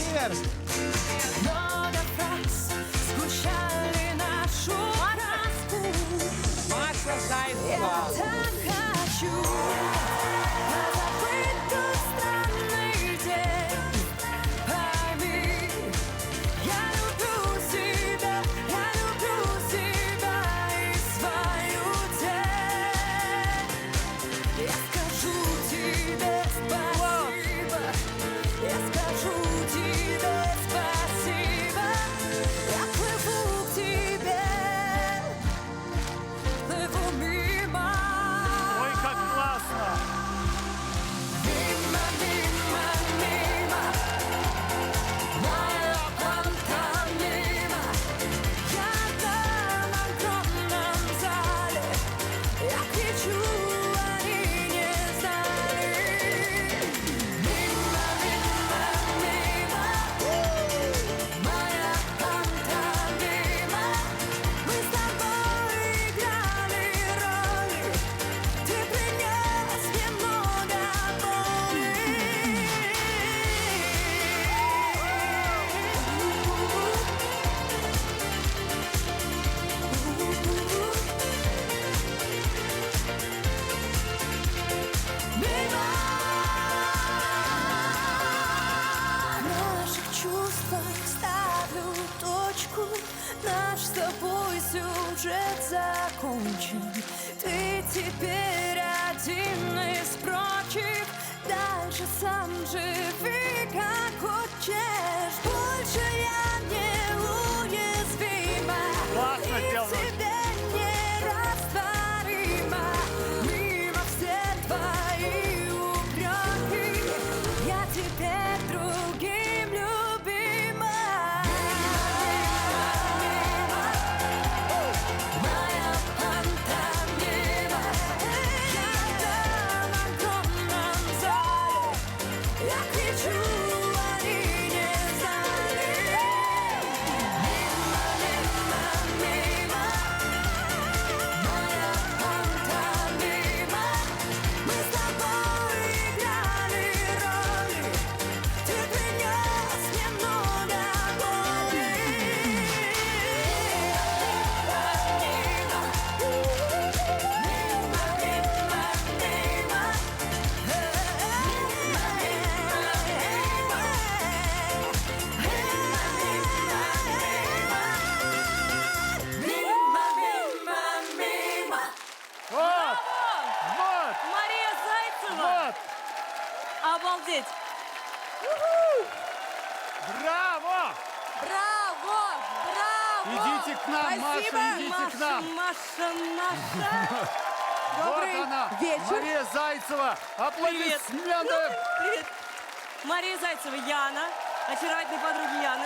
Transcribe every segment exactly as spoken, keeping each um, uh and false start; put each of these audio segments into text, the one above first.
версия. Много фраз сгущали нашу краску. Маша Я Зайцева. так хочу позабыть тот странный день. Пойми, я люблю себя, я люблю себя и свою тень. Я скажу тебе спасибо, я скажу тебе спасибо. Я плыву к тебе, плыву мимо. Ой, как классно! Мимо, мимо, мимо, моя пантомима. Я там в огромном зале, я кричу, они не знали. Мимо, мимо, мимо, моя пантомима. Мы с тобой играли роли, ты принес немного боли. Мимо в наших чувствах ставлю точку. Наш с тобой сюжет закончен. Ты теперь один из прочих. Дальше сам живи как хочешь. Больше я неуязвима. Классно И сделано. в тебе нерастворима. Мимо все твои упреки. Я теперь другим любима. Моя пантомима. Я там в огромном зале, я кричу, они не знали. Мимо, мимо, мимо, моя пантомима. Мы с тобой играли роли, ты принес немного боли. Мимо, мимо, мимо, мимо, мимо, мимо, мимо. Вот! Вот! Мария Зайцева! Вот! Обалдеть! Браво! Браво! Браво! Идите к нам, Спасибо! Маша, идите Маша, к нам. Маша, наша! Вот она, вечер. Мария Зайцева. Привет! Аплодисменты! Привет! Мария Зайцева, Яна, очаровательные подруги Яны.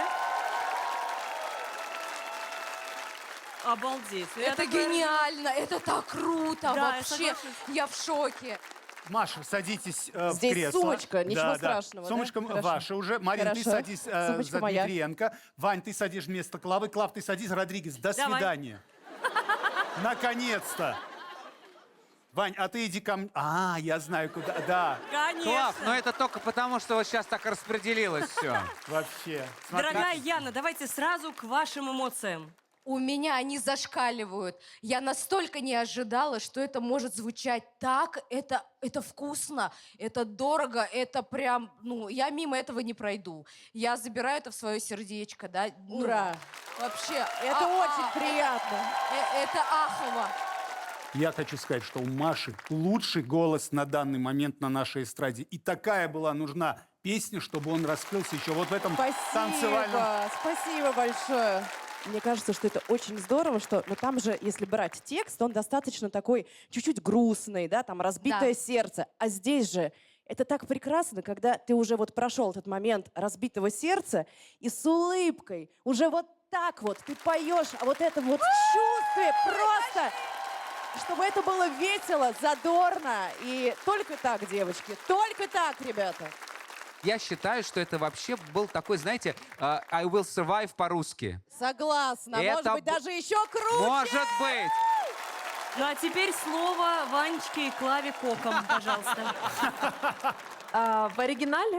Обалдеть! Я Это такое- гениально, это так круто, Да, я вообще, соглашусь. я в шоке. Маша, садитесь э, в Здесь кресло. сумочка, ничего Да, да. страшного, да? Сумочка Хорошо. ваша уже. Марин, ты Хорошо. садись э, Сумочка за моя. Дмитриенко. Вань, ты садишь вместо Клавы. Клав, ты садись, Родригес. До Давай. свидания. Наконец-то. Вань, а ты иди ко мне. А, я знаю, куда. Да, Конечно! Клав, но это только потому, что вот сейчас так распределилось все. вообще. Смотри. Дорогая Яна, давайте сразу к вашим эмоциям. У меня они зашкаливают. Я настолько не ожидала, что это может звучать так. Это, это вкусно, это дорого, это прям... Ну, я мимо этого не пройду. Я забираю это в свое сердечко, да. Ну, Ура! вообще. Это а- очень а- приятно. э- Это ахово. Я хочу сказать, что у Маши лучший голос на данный момент на нашей эстраде. И такая была нужна песня, чтобы он раскрылся еще вот в этом танцевальном... Спасибо, спасибо большое. Мне кажется, что это очень здорово, что, ну, там же, если брать текст, он достаточно такой чуть-чуть грустный, да, там разбитое Да. сердце. А здесь же это так прекрасно, когда ты уже вот прошел этот момент разбитого сердца и с улыбкой уже вот так вот ты поешь, а вот это вот в чувстве просто, чтобы это было весело, задорно. И только так, девочки, только так, ребята. Я считаю, что это вообще был такой, знаете, э, I will survive по-русски. Согласна. Это Может быть, б- даже еще круче. Может быть. Ну а теперь слово Ванечке и Клаве Коком, пожалуйста. А, в оригинале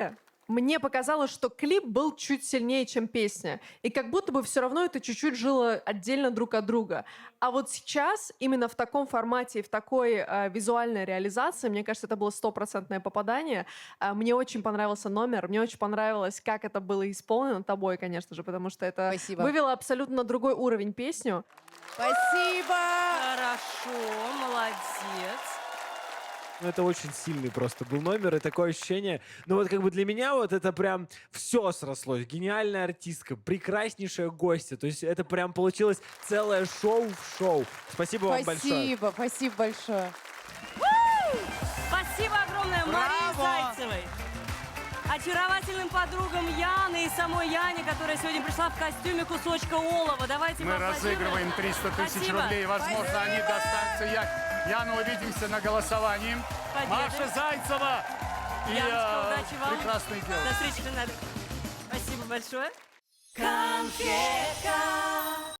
мне показалось, что клип был чуть сильнее, чем песня. И как будто бы все равно это чуть-чуть жило отдельно друг от друга. А вот сейчас, именно в таком формате и в такой э, визуальной реализации, мне кажется, это было стопроцентное попадание. Э, мне очень понравился номер, мне очень понравилось, как это было исполнено тобой, конечно же, потому что это Спасибо. вывело абсолютно на другой уровень песню. Спасибо! Хорошо, молодец. Ну, это очень сильный просто был номер, и такое ощущение. Ну, вот как бы для меня вот это прям все срослось. Гениальная артистка, прекраснейшая гостья. То есть это прям получилось целое шоу в шоу. Спасибо вам большое. Спасибо, спасибо большое. Спасибо огромное Марии Зайцевой, очаровательным подругам Яны и самой Яне, которая сегодня пришла в костюме кусочка олова. Давайте Мы поаплодируем. разыгрываем триста тысяч Спасибо. рублей. Возможно, они достанутся. Я... Яна, увидимся на голосовании. Победы. Маша Зайцева и Яночка, э, удачи вам. прекрасное дело. До встречи, Ренат. Спасибо большое. Конфетка.